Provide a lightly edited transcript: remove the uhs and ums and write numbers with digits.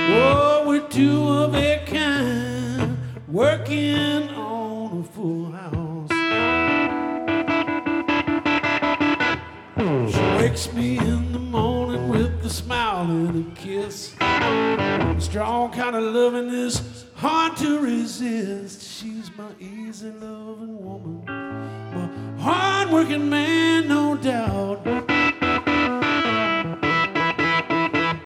Oh, we're two of a kind, working on a full house. She wakes me in the morning with a smile and a kiss. Strong kind of loving is hard to resist. She's my easy loving woman, my hard working man, no doubt.